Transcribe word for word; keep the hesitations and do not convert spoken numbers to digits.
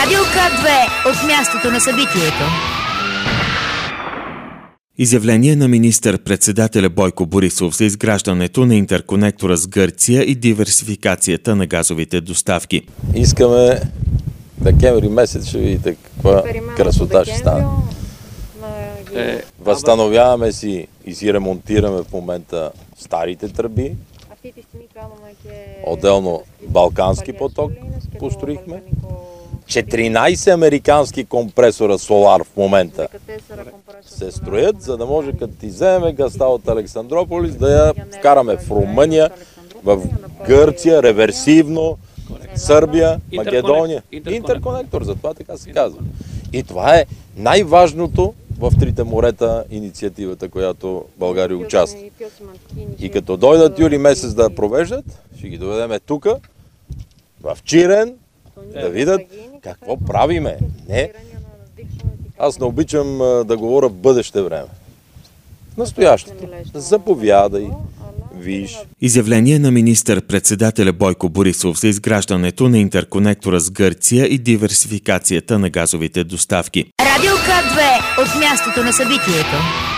Радио К две от мястото на събитието. Изявление на министър-председателя Бойко Борисов за изграждането на интерконектора с Гърция и диверсификацията на газовите доставки. Искаме декември месец, ще видите каква красота ще стане. Е, възстановяваме си и си ремонтираме в момента старите тръби. Отделно Балкански поток построихме. четиринайсет американски компресора Солар в момента се строят, за да може като ти вземем газта от Александрополис да я вкараме в Румъния, в Гърция, реверсивно, Сърбия, Македония. Интерконектор, затова така се казва. И това е най-важното в Трите морета инициативата, която България участва. И като дойдат юли месец да провеждат, ще ги доведеме тук, в Чирен, да видят какво правиме. Не. Аз не обичам да говоря в бъдеще време. Настоящето. Заповядай. Виж. Изявление на министър-председателя Бойко Борисов за изграждането на интерконектора с Гърция и диверсификацията на газовите доставки. Радио К две от мястото на събитието.